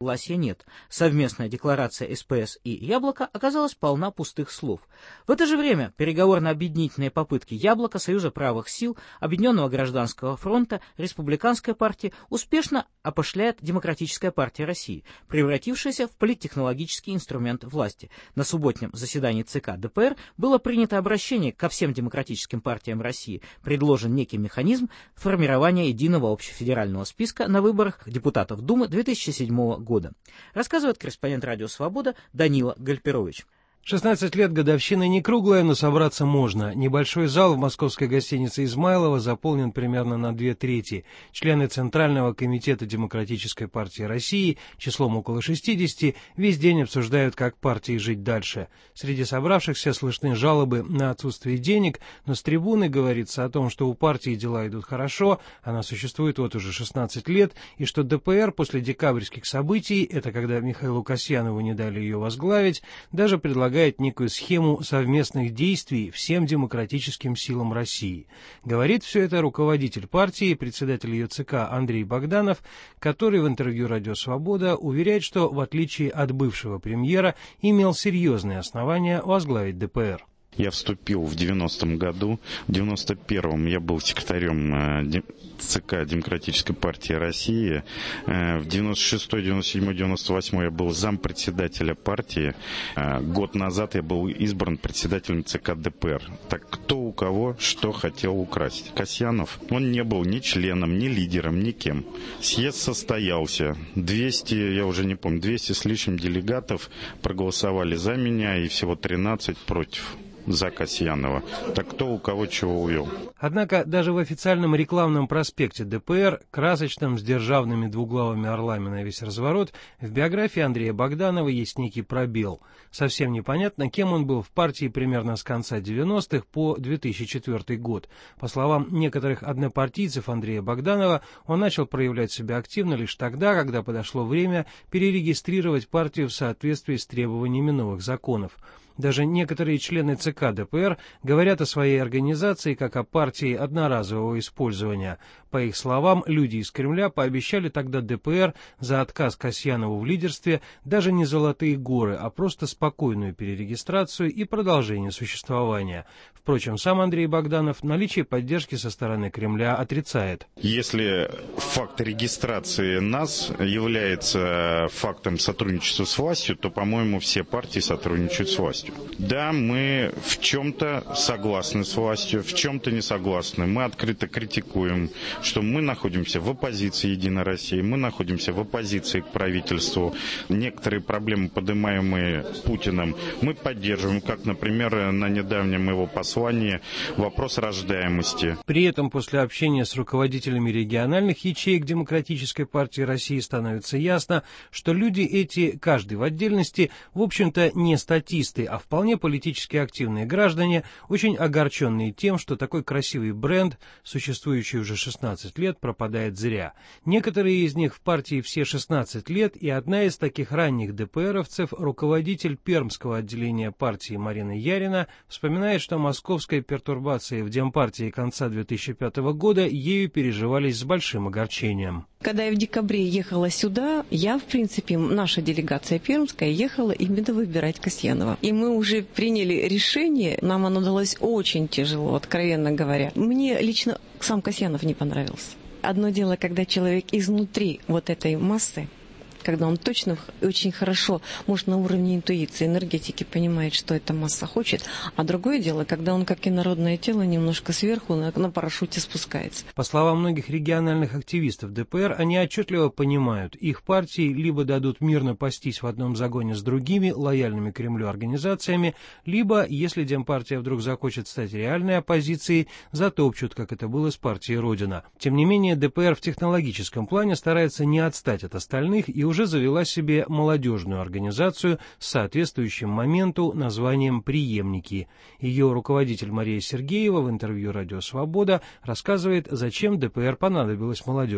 согласия нет. Совместная декларация СПС и «Яблоко» оказалась полна пустых слов. В это же время переговорно-объединительные попытки «Яблоко», Союза правых сил, Объединенного гражданского фронта, Республиканской партии успешно опошляет Демократическая партия России, превратившаяся в политтехнологический инструмент власти. На субботнем заседании ЦК ДПР было принято обращение ко всем демократическим партиям России, предложен некий механизм формирования единого общефедерального списка на выборах депутатов Думы 2007 года. Рассказывает корреспондент «Радио Свобода» Данила Гальперович. 16 лет годовщины не круглая, но собраться можно. Небольшой зал в московской гостинице «Измайлово» заполнен примерно на 2/3. Члены Центрального комитета Демократической партии России, числом около 60, весь день обсуждают, как партии жить дальше. Среди собравшихся слышны жалобы на отсутствие денег, но с трибуны говорится о том, что у партии дела идут хорошо, она существует вот уже 16 лет, и что ДПР после декабрьских событий, это когда Михаилу Касьянову не дали ее возглавить, даже предлагает некую схему совместных действий всем демократическим силам России. Говорит все это руководитель партии, председатель ее ЦК Андрей Богданов, который в интервью «Радио Свобода» уверяет, что, в отличие от бывшего премьера, имел серьезные основания возглавить ДПР. Я вступил в 90-м году. В 91-м я был секретарем ЦК Демократической партии России. В 96-й, 97-й, 98-й я был зампредседателя партии. Год назад я был избран председателем ЦК ДПР. Так кто у кого что хотел украсть? Касьянов, он не был ни членом, ни лидером, никем. Съезд состоялся. 200, я уже не помню, 200 с лишним делегатов проголосовали за меня и всего 13 против. За Касьянова. Так кто у кого чего увел. Однако даже в официальном рекламном проспекте ДПР, красочном с державными двуглавыми орлами на весь разворот, в биографии Андрея Богданова есть некий пробел. Совсем непонятно, кем он был в партии примерно с конца 90-х по 2004 год. По словам некоторых однопартийцев Андрея Богданова, он начал проявлять себя активно лишь тогда, когда подошло время перерегистрировать партию в соответствии с требованиями новых законов. Даже некоторые члены ЦК ДПР говорят о своей организации как о партии одноразового использования. По их словам, люди из Кремля пообещали тогда ДПР за отказ Касьянову в лидерстве даже не золотые горы, а просто спокойную перерегистрацию и продолжение существования. Впрочем, сам Андрей Богданов наличие поддержки со стороны Кремля отрицает. Если факт регистрации нас является фактом сотрудничества с властью, то, по-моему, все партии сотрудничают с властью. Да, мы в чем-то согласны с властью, в чем-то не согласны. Мы открыто критикуем, что мы находимся в оппозиции «Единой России», мы находимся в оппозиции к правительству. Некоторые проблемы, поднимаемые Путиным, мы поддерживаем, как, например, на недавнем его послании вопрос рождаемости. При этом после общения с руководителями региональных ячеек Демократической партии России становится ясно, что люди эти, каждый в отдельности, в общем-то не статисты, а вполне политически активные граждане, очень огорченные тем, что такой красивый бренд, существующий уже 16 лет, пропадает зря. Некоторые из них в партии все 16 лет, и одна из таких ранних ДПРовцев, руководитель пермского отделения партии Марина Ярина, вспоминает, что московские пертурбации в Демпартии конца 2005 года ею переживались с большим огорчением. Когда я в декабре ехала сюда, я, в принципе, наша делегация пермская ехала именно выбирать Касьянова. И мы уже приняли решение, нам оно далось очень тяжело, откровенно говоря. Мне лично сам Касьянов не понравился. Одно дело, когда человек изнутри вот этой массы, когда он точно очень хорошо, может, на уровне интуиции, энергетики понимает, что эта масса хочет, а другое дело, когда он, как инородное тело, немножко сверху на парашюте спускается. По словам многих региональных активистов ДПР, они отчетливо понимают, их партии либо дадут мирно пастись в одном загоне с другими лояльными Кремлю организациями, либо, если Демпартия вдруг захочет стать реальной оппозицией, затопчут, как это было с партией Родина. Тем не менее, ДПР в технологическом плане старается не отстать от остальных и уже завела себе молодежную организацию с соответствующим моменту названием «Преемники». Ее руководитель Мария Сергеева в интервью «Радио Свобода» рассказывает, зачем ДПР понадобилась молодежь.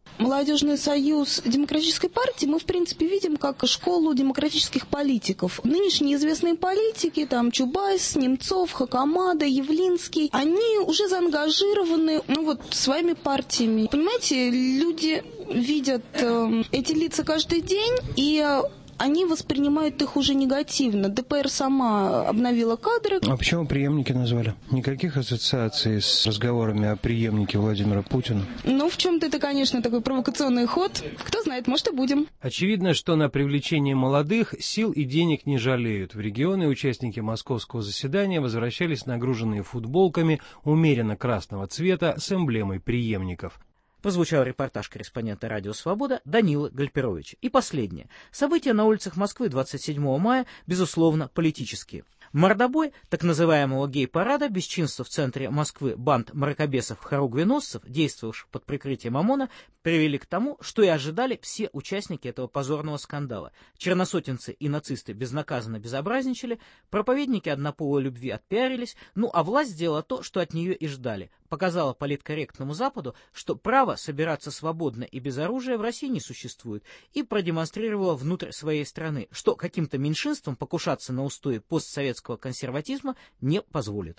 Молодежный союз демократической партии мы, в принципе, видим как школу демократических политиков. Нынешние известные политики, там Чубайс, Немцов, Хакамада, Явлинский, они уже заангажированы своими партиями. Понимаете, люди видят эти лица каждый день, и они воспринимают их уже негативно. ДПР сама обновила кадры. А почему преемники назвали? Никаких ассоциаций с разговорами о преемнике Владимира Путина? В чем-то это, конечно, такой провокационный ход. Кто знает, может, и будем. Очевидно, что на привлечение молодых сил и денег не жалеют. В регионы участники московского заседания возвращались нагруженные футболками умеренно красного цвета с эмблемой преемников. Прозвучал репортаж корреспондента «Радио Свобода» Данилы Гальперовича. И последнее. События на улицах Москвы 27 мая, безусловно, политические. Мордобой так называемого гей-парада, бесчинство в центре Москвы банд мракобесов-хоругвеносцев, действовавших под прикрытием ОМОНа, привели к тому, что и ожидали все участники этого позорного скандала. Черносотенцы и нацисты безнаказанно безобразничали, проповедники однополой любви отпиарились, а власть сделала то, что от нее и ждали. Показала политкорректному Западу, что право собираться свободно и без оружия в России не существует, и продемонстрировала внутрь своей страны, что каким-то меньшинствам покушаться на устои постсоветского консерватизма не позволит.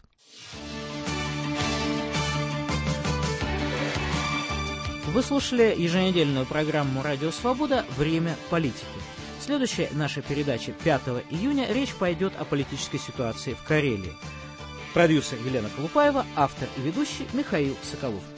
Вы слушали еженедельную программу «Радио Свобода. Время политики». Следующая наша передача 5 июня. Речь пойдет о политической ситуации в Карелии. Продюсер Елена Колупаева, автор и ведущий Михаил Соколов.